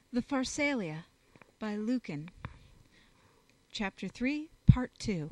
The Pharsalia by Lucan. Chapter 3, Part 2.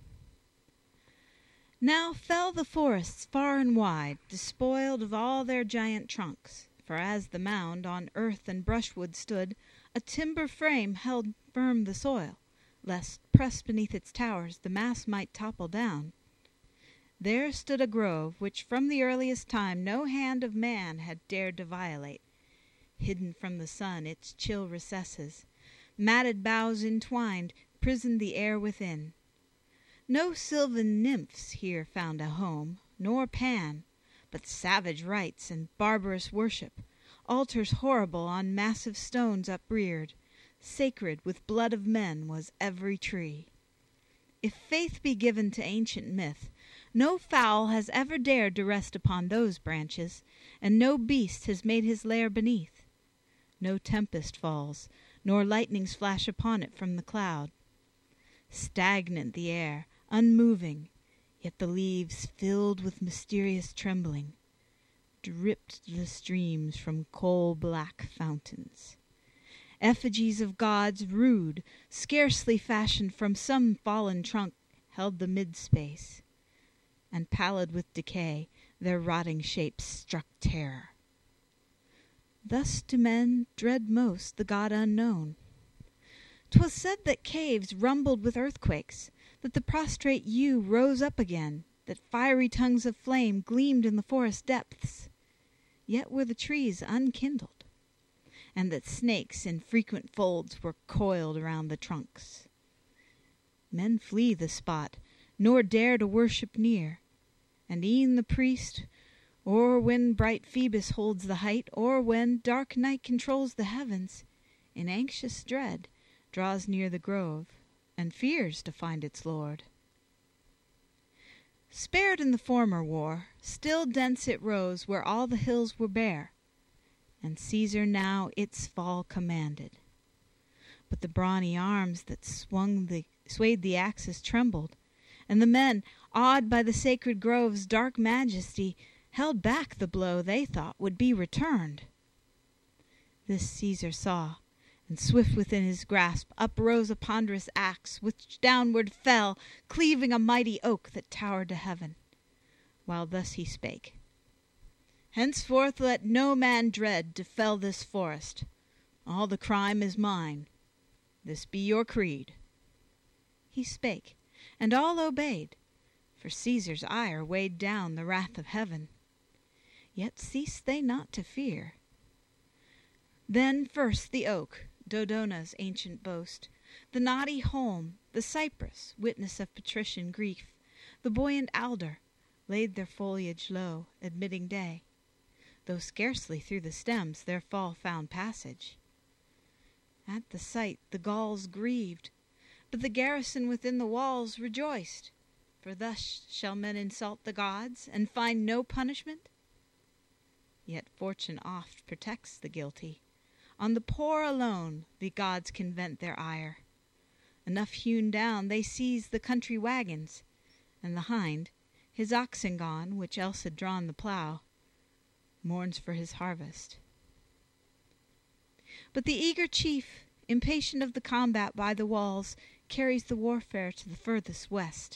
Now fell the forests far and wide, despoiled of all their giant trunks, for as the mound on earth and brushwood stood, a timber frame held firm the soil, lest, pressed beneath its towers, the mass might topple down. There stood a grove which from the earliest time no hand of man had dared to violate. Hidden from the sun its chill recesses, matted boughs entwined, prisoned the air within. No sylvan nymphs here found a home, nor Pan, but savage rites and barbarous worship, altars horrible on massive stones upreared. Sacred with blood of men was every tree. If faith be given to ancient myth, no fowl has ever dared to rest upon those branches, and no beast has made his lair beneath. No tempest falls, nor lightnings flash upon it from the cloud. Stagnant the air, unmoving, yet the leaves filled with mysterious trembling, dripped the streams from coal-black fountains. Effigies of gods rude, scarcely fashioned from some fallen trunk, held the mid-space, and pallid with decay, their rotting shapes struck terror. Thus do men dread most the God unknown. 'Twas said that caves rumbled with earthquakes, that the prostrate yew rose up again, that fiery tongues of flame gleamed in the forest depths, yet were the trees unkindled, and that snakes in frequent folds were coiled around the trunks. Men flee the spot, nor dare to worship near, and e'en the priest, or when bright Phoebus holds the height, or when dark night controls the heavens, in anxious dread draws near the grove, and fears to find its lord. Spared in the former war, still dense it rose where all the hills were bare, and Caesar now its fall commanded. But the brawny arms that swayed the axes trembled, and the men, awed by the sacred grove's dark majesty, held back the blow they thought would be returned. This Caesar saw, and swift within his grasp uprose a ponderous axe, which downward fell, cleaving a mighty oak that towered to heaven, while thus he spake: "Henceforth let no man dread to fell this forest. All the crime is mine. This be your creed." He spake, and all obeyed, for Caesar's ire weighed down the wrath of heaven. Yet ceased they not to fear. Then first the oak, Dodona's ancient boast, the knotty holm, the cypress, witness of patrician grief, the buoyant alder, laid their foliage low, admitting day, though scarcely through the stems their fall found passage. At the sight the Gauls grieved, but the garrison within the walls rejoiced, for thus shall men insult the gods, and find no punishment? Yet fortune oft protects the guilty. On the poor alone the gods can vent their ire. Enough hewn down, they seize the country wagons, and the hind, his oxen gone, which else had drawn the plough, mourns for his harvest. But the eager chief, impatient of the combat by the walls, carries the warfare to the furthest west.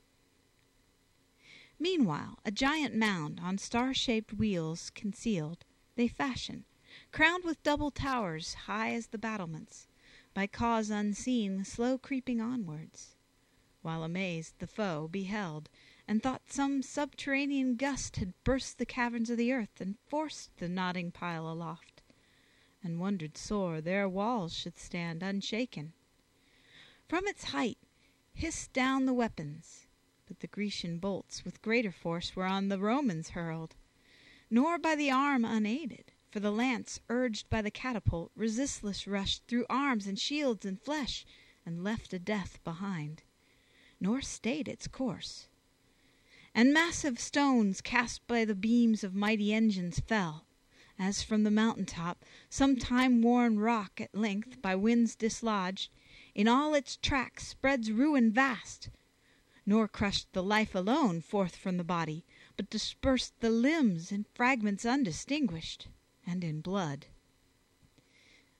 Meanwhile, a giant mound on star-shaped wheels concealed, they fashion, crowned with double towers high as the battlements, by cause unseen slow creeping onwards, while amazed the foe beheld, and thought some subterranean gust had burst the caverns of the earth and forced the nodding pile aloft, and wondered sore their walls should stand unshaken. From its height hissed down the weapons, but the Grecian bolts with greater force were on the Romans hurled, nor by the arm unaided, for the lance, urged by the catapult, resistless rushed through arms and shields and flesh, and left a death behind, nor stayed its course. And massive stones cast by the beams of mighty engines fell, as from the mountain top some time-worn rock at length, by winds dislodged, in all its tracks spreads ruin vast, nor crushed the life alone forth from the body, but dispersed the limbs in fragments undistinguished, and in blood.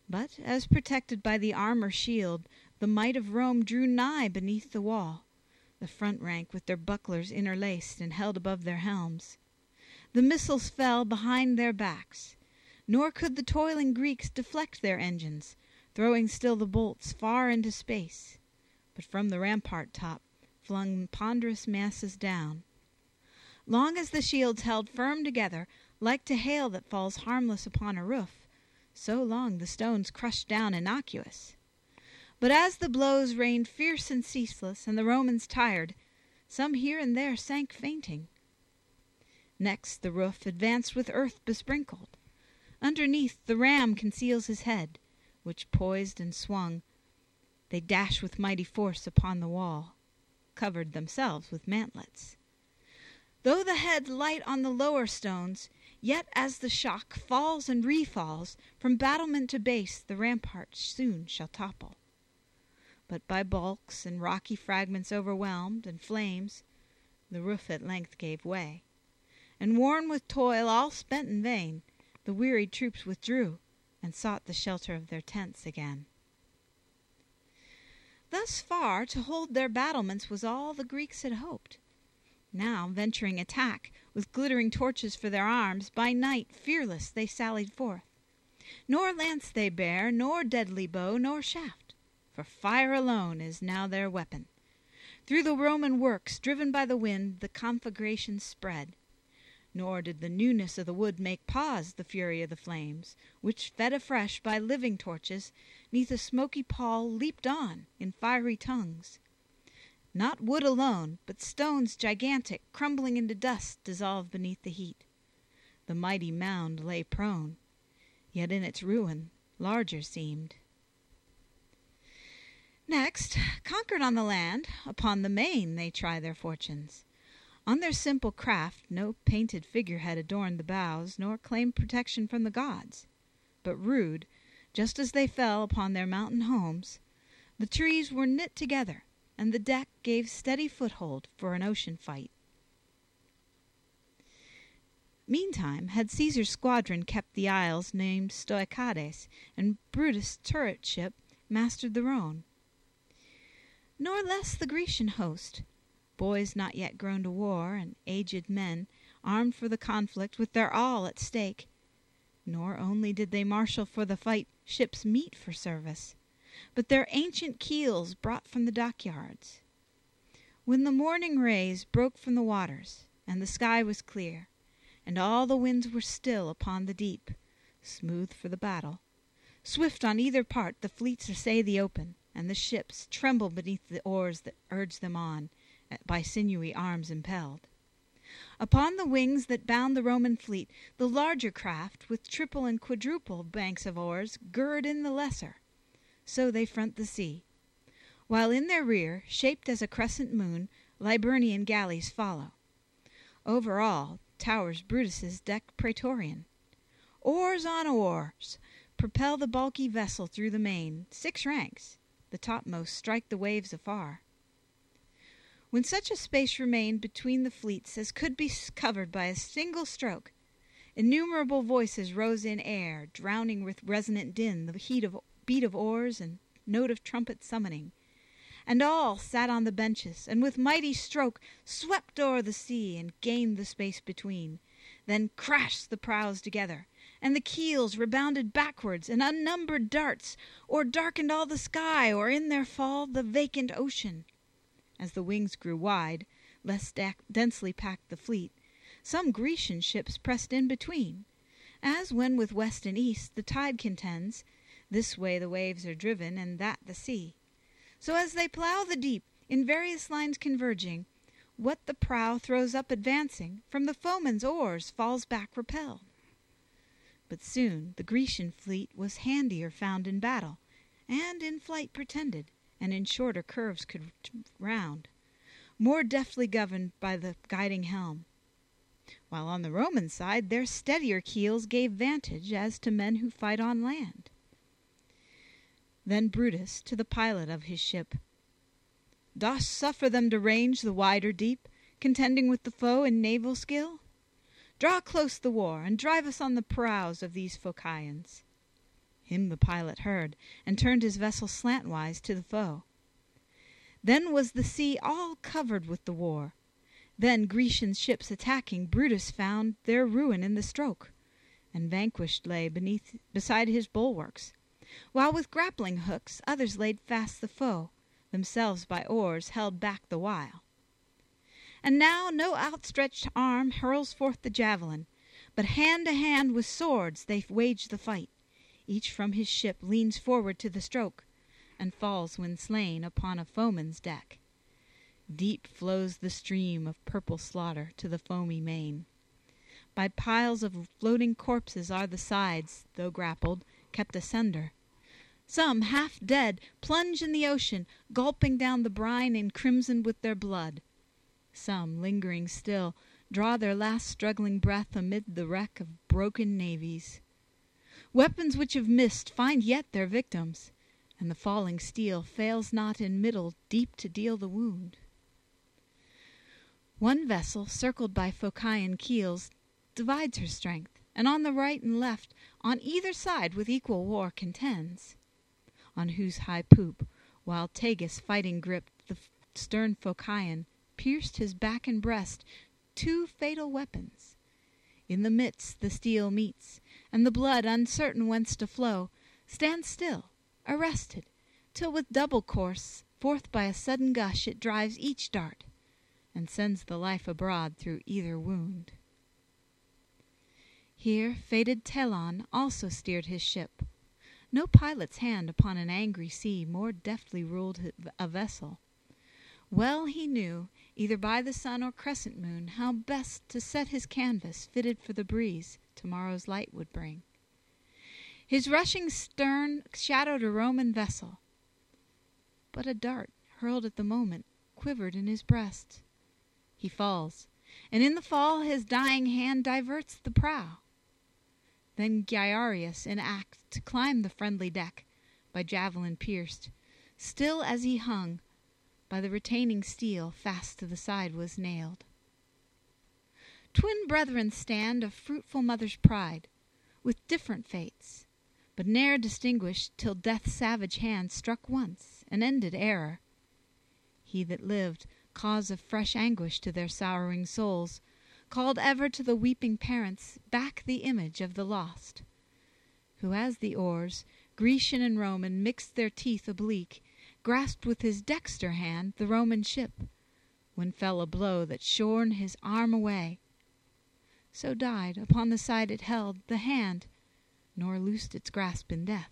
But as protected by the armor shield, the might of Rome drew nigh beneath the wall, the front rank with their bucklers interlaced and held above their helms. The missiles fell behind their backs, nor could the toiling Greeks deflect their engines, throwing still the bolts far into space, but from the rampart top flung ponderous masses down. Long as the shields held firm together, like to hail that falls harmless upon a roof, so long the stones crushed down innocuous. But as the blows rained fierce and ceaseless, and the Romans tired, some here and there sank fainting. Next the roof advanced with earth besprinkled. Underneath the ram conceals his head, which poised and swung, they dash with mighty force upon the wall, covered themselves with mantlets. Though the head light on the lower stones, yet as the shock falls and refalls, from battlement to base the rampart soon shall topple. But by bulks and rocky fragments overwhelmed, and flames, the roof at length gave way, and worn with toil, all spent in vain, the wearied troops withdrew, and sought the shelter of their tents again. Thus far to hold their battlements was all the Greeks had hoped. Now, venturing attack, with glittering torches for their arms, by night fearless they sallied forth. Nor lance they bear, nor deadly bow, nor shaft, for fire alone is now their weapon. Through the Roman works, driven by the wind, the conflagration spread. Nor did the newness of the wood make pause the fury of the flames, which, fed afresh by living torches, neath a smoky pall leaped on in fiery tongues. Not wood alone, but stones gigantic, crumbling into dust, dissolved beneath the heat. The mighty mound lay prone, yet in its ruin larger seemed. Next, conquered on the land, upon the main they try their fortunes. On their simple craft no painted figurehead adorned the bows, nor claimed protection from the gods. But rude, just as they fell upon their mountain homes, the trees were knit together, and the deck gave steady foothold for an ocean fight. Meantime had Caesar's squadron kept the isles named Stoicades, and Brutus' turret ship mastered the Rhone. Nor less the Grecian host, boys not yet grown to war, and aged men, armed for the conflict with their all at stake. Nor only did they marshal for the fight ships meet for service, but their ancient keels brought from the dockyards. When the morning rays broke from the waters, and the sky was clear, and all the winds were still upon the deep, smooth for the battle, swift on either part the fleets essay the open, and the ships tremble beneath the oars that urge them on, by sinewy arms impelled. Upon the wings that bound the Roman fleet, the larger craft, with triple and quadruple banks of oars, gird in the lesser. So they front the sea, while in their rear, shaped as a crescent moon, Liburnian galleys follow. Over all towers Brutus's deck praetorian. Oars on oars propel the bulky vessel through the main, 6 ranks, the topmost strike the waves afar. When such a space remained between the fleets as could be covered by a single stroke, innumerable voices rose in air, drowning with resonant din the beat of oars and note of trumpet summoning. And all sat on the benches, and with mighty stroke swept o'er the sea and gained the space between. Then crashed the prows together, and the keels rebounded backwards, and unnumbered darts, or darkened all the sky, or in their fall the vacant ocean. As the wings grew wide, less densely packed the fleet, some Grecian ships pressed in between, as when with west and east the tide contends, this way the waves are driven, and that the sea. So as they plough the deep, in various lines converging, what the prow throws up advancing, from the foeman's oars falls back repelled. But soon the Grecian fleet was handier found in battle, and in flight pretended, and in shorter curves could round, more deftly governed by the guiding helm. While on the Roman side their steadier keels gave vantage as to men who fight on land. Then Brutus to the pilot of his ship, "Dost suffer them to range the wider deep, contending with the foe in naval skill? Draw close the war, and drive us on the prows of these Phocians." Him the pilot heard, and turned his vessel slantwise to the foe. Then was the sea all covered with the war. Then Grecian ships attacking, Brutus found their ruin in the stroke, and vanquished lay beside his bulwarks, while with grappling hooks others laid fast the foe, themselves by oars held back the while. And now no outstretched arm hurls forth the javelin, but hand to hand with swords they wage the fight. Each from his ship leans forward to the stroke, and falls when slain upon a foeman's deck. Deep flows the stream of purple slaughter to the foamy main. By piles of floating corpses are the sides, though grappled, kept asunder. Some, half dead, plunge in the ocean, gulping down the brine encrimsoned with their blood. Some, lingering still, draw their last struggling breath amid the wreck of broken navies. Weapons which have missed find yet their victims, and the falling steel fails not in middle deep to deal the wound. One vessel, circled by Phocian keels, divides her strength, and on the right and left, on either side with equal war contends. On whose high poop, while Tagus fighting gripped the stern Phocian, pierced his back and breast, two fatal weapons. In the midst the steel meets, and the blood, uncertain whence to flow, stands still, arrested, till with double course, forth by a sudden gush, it drives each dart, and sends the life abroad through either wound. Here fated Telon also steered his ship. No pilot's hand upon an angry sea more deftly ruled a vessel. Well he knew, either by the sun or crescent moon, how best to set his canvas fitted for the breeze tomorrow's light would bring. His rushing stern shadowed a Roman vessel, but a dart hurled at the moment quivered in his breast. He falls, and in the fall his dying hand diverts the prow. Then Gyarius in act to climb the friendly deck, by javelin pierced, still as he hung, by the retaining steel fast to the side was nailed. Twin brethren stand of fruitful mother's pride, with different fates, but ne'er distinguished till death's savage hand struck once and ended error. He that lived, cause of fresh anguish to their sorrowing souls, called ever to the weeping parents back the image of the lost, who as the oars, Grecian and Roman, mixed their teeth oblique, grasped with his dexter hand the Roman ship, when fell a blow that shorn his arm away. So died, upon the side it held, the hand, nor loosed its grasp in death.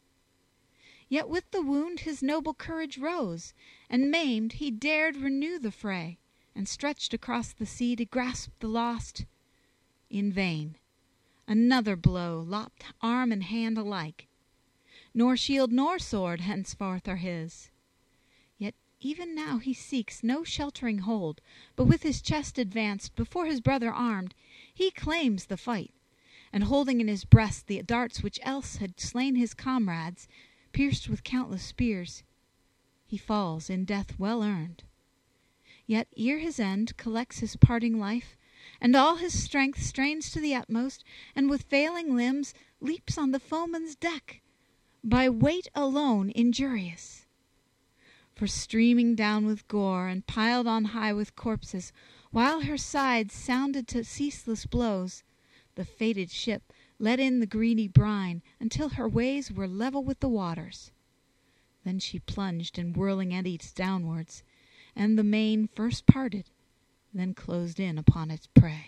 Yet with the wound his noble courage rose, and maimed he dared renew the fray, and stretched across the sea to grasp the lost. In vain. Another blow lopped arm and hand alike. Nor shield nor sword henceforth are his. Yet even now he seeks no sheltering hold, but with his chest advanced, before his brother armed, he claims the fight, and holding in his breast the darts which else had slain his comrades, pierced with countless spears, he falls in death well earned. Yet ere his end collects his parting life, and all his strength strains to the utmost, and with failing limbs leaps on the foeman's deck, by weight alone injurious. For streaming down with gore, and piled on high with corpses, while her sides sounded to ceaseless blows, the fated ship let in the greedy brine, until her ways were level with the waters. Then she plunged in whirling eddies downwards, and the main first parted, then closed in upon its prey.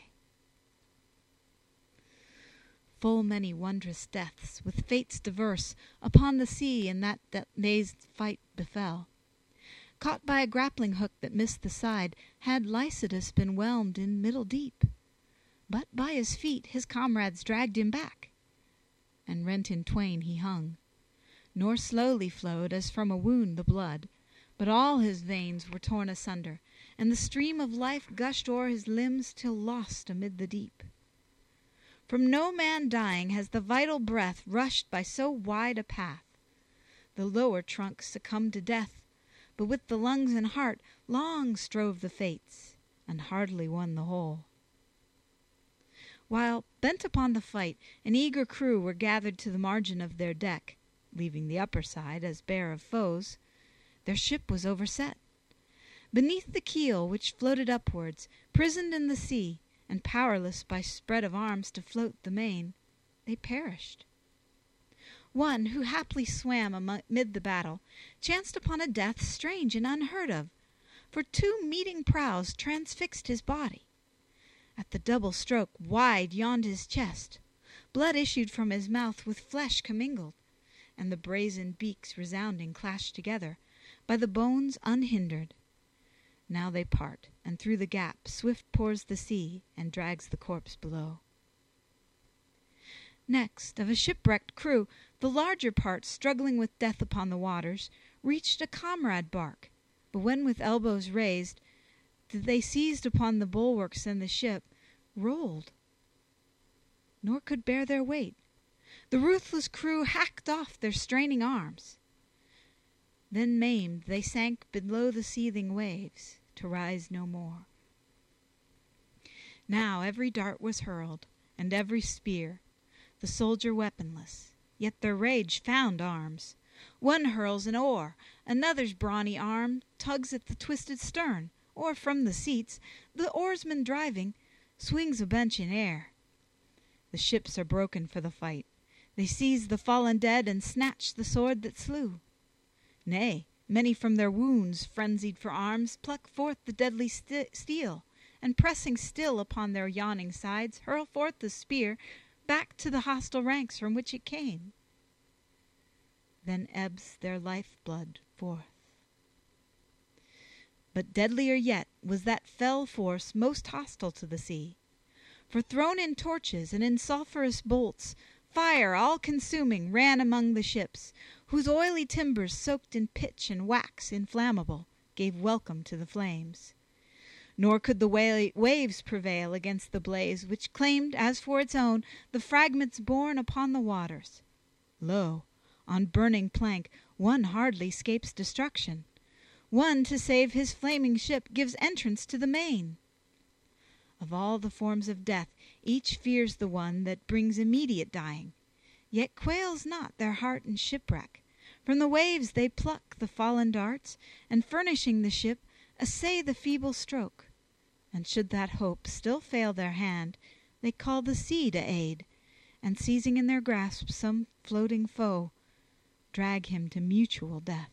Full many wondrous deaths, with fates diverse, upon the sea in that day's fight befell. Caught by a grappling hook that missed the side, had Lycidas been whelmed in middle deep. But by his feet his comrades dragged him back, and rent in twain he hung. Nor slowly flowed, as from a wound, the blood, but all his veins were torn asunder, and the stream of life gushed o'er his limbs till lost amid the deep. From no man dying has the vital breath rushed by so wide a path. The lower trunk succumbed to death, but with the lungs and heart long strove the fates, and hardly won the whole. While, bent upon the fight, an eager crew were gathered to the margin of their deck, leaving the upper side as bare of foes, their ship was overset. Beneath the keel, which floated upwards, prisoned in the sea, and powerless by spread of arms to float the main, they perished. One, who haply swam amid the battle, chanced upon a death strange and unheard of, for two meeting prows transfixed his body. At the double stroke wide yawned his chest, blood issued from his mouth with flesh commingled, and the brazen beaks resounding clashed together, by the bones unhindered. Now they part, and through the gap swift pours the sea, and drags the corpse below. Next, of a shipwrecked crew, the larger part, struggling with death upon the waters, reached a comrade bark, but when with elbows raised they seized upon the bulwarks, and the ship rolled, nor could bear their weight. The ruthless crew hacked off their straining arms. Then maimed they sank below the seething waves, to rise no more. Now every dart was hurled, and every spear, the soldier weaponless, yet their rage found arms. One hurls an oar, another's brawny arm tugs at the twisted stern, or from the seats, the oarsman driving, swings a bench in air. The ships are broken for the fight. They seize the fallen dead, and snatch the sword that slew. Nay, many from their wounds, frenzied for arms, pluck forth the deadly steel, and pressing still upon their yawning sides, hurl forth the spear back to the hostile ranks from which it came. Then ebbs their life-blood forth. But deadlier yet was that fell force most hostile to the sea. For thrown in torches and in sulphurous bolts, fire all-consuming ran among the ships, whose oily timbers, soaked in pitch and wax inflammable, gave welcome to the flames. Nor could the waves prevail against the blaze, which claimed as for its own the fragments borne upon the waters. Lo, on burning plank one hardly 'scapes destruction. One, to save his flaming ship, gives entrance to the main. Of all the forms of death, each fears the one that brings immediate dying, yet quails not their heart in shipwreck. From the waves they pluck the fallen darts, and furnishing the ship, essay the feeble stroke. And should that hope still fail their hand, they call the sea to aid, and seizing in their grasp some floating foe, drag him to mutual death.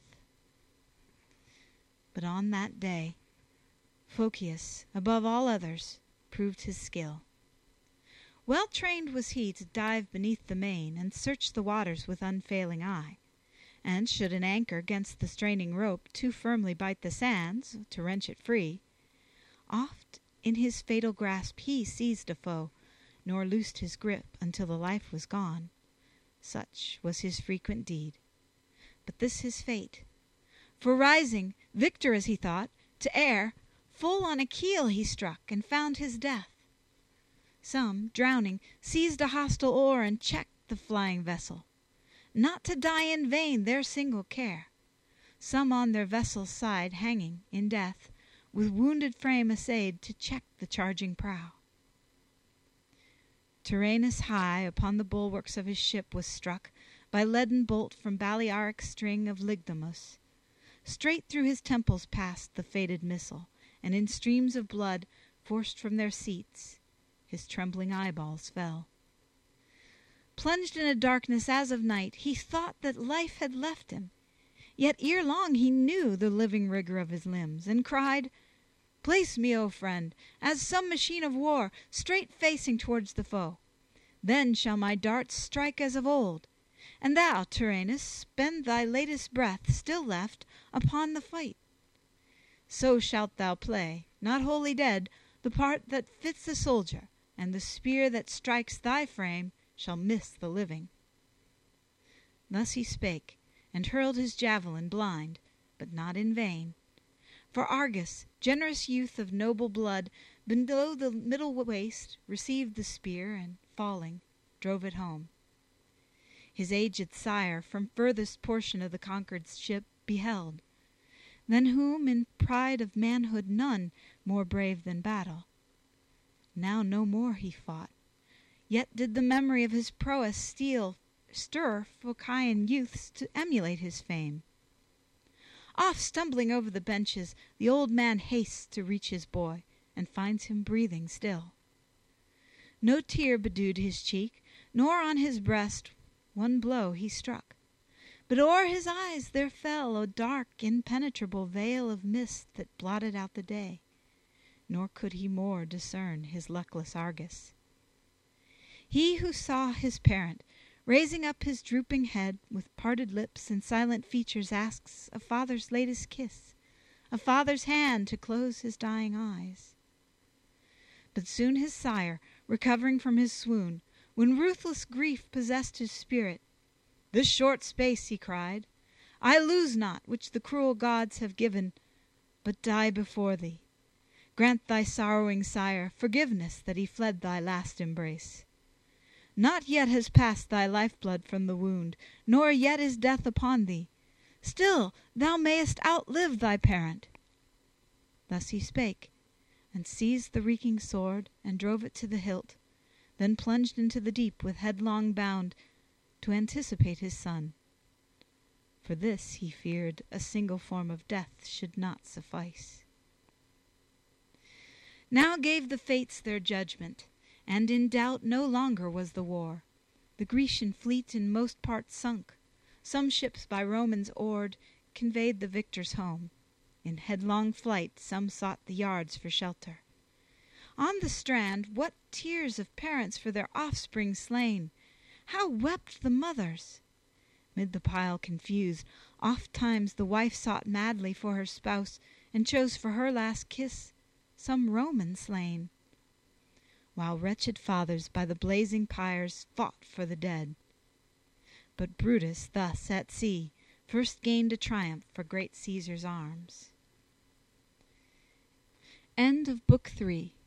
But on that day, Phocius, above all others, proved his skill. Well trained was he to dive beneath the main, and search the waters with unfailing eye. And should an anchor 'gainst the straining rope too firmly bite the sands, to wrench it free, oft in his fatal grasp he seized a foe, nor loosed his grip until the life was gone. Such was his frequent deed. But this his fate. For rising, victor as he thought, to air, full on a keel he struck, and found his death. Some, drowning, seized a hostile oar, and checked the flying vessel. Not to die in vain their single care. Some on their vessel's side hanging, in death, with wounded frame essayed to check the charging prow. Tyrrhenus high upon the bulwarks of his ship was struck by leaden bolt from Balearic's string of Lygdamus. Straight through his temples passed the fated missile, and in streams of blood, forced from their seats, his trembling eyeballs fell. Plunged in a darkness as of night, he thought that life had left him. Yet ere long he knew the living rigor of his limbs, and cried, "Place me, O friend, as some machine of war, straight facing towards the foe. Then shall my darts strike as of old. And thou, Tyrrhenus, spend thy latest breath, still left, upon the fight. So shalt thou play, not wholly dead, the part that fits the soldier, and the spear that strikes thy frame shall miss the living." Thus he spake, and hurled his javelin blind, but not in vain. For Argus, generous youth of noble blood, below the middle waist received the spear, and falling, drove it home. His aged sire from furthest portion of the conquered ship beheld, than whom in pride of manhood none more brave than battle. Now no more he fought, Yet did the memory of his prowess stir Phocian youths to emulate his fame. Oft stumbling over the benches, the old man hastes to reach his boy, and finds him breathing still. No tear bedewed his cheek, nor on his breast one blow he struck, but o'er his eyes there fell a dark, impenetrable veil of mist that blotted out the day, nor could he more discern his luckless Argus. He who saw his parent, raising up his drooping head, with parted lips and silent features, asks a father's latest kiss, a father's hand to close his dying eyes. But soon his sire, recovering from his swoon, when ruthless grief possessed his spirit, "This short space," he cried, "I lose not, which the cruel gods have given, but die before thee. Grant thy sorrowing sire forgiveness that he fled thy last embrace. Not yet has passed thy lifeblood from the wound, nor yet is death upon thee. Still thou mayest outlive thy parent." Thus he spake, and seized the reeking sword, and drove it to the hilt, then plunged into the deep with headlong bound, to anticipate his son. For this he feared a single form of death should not suffice. Now gave the fates their judgment, and in doubt no longer was the war. The Grecian fleet in most parts sunk. Some ships by Romans oared conveyed the victors home. In headlong flight some sought the yards for shelter. On the strand what tears of parents for their offspring slain! How wept the mothers! Mid the pile confused, ofttimes the wife sought madly for her spouse, and chose for her last kiss some Roman slain, while wretched fathers by the blazing pyres fought for the dead. But Brutus thus at sea first gained a triumph for great Caesar's arms. End of Book 3.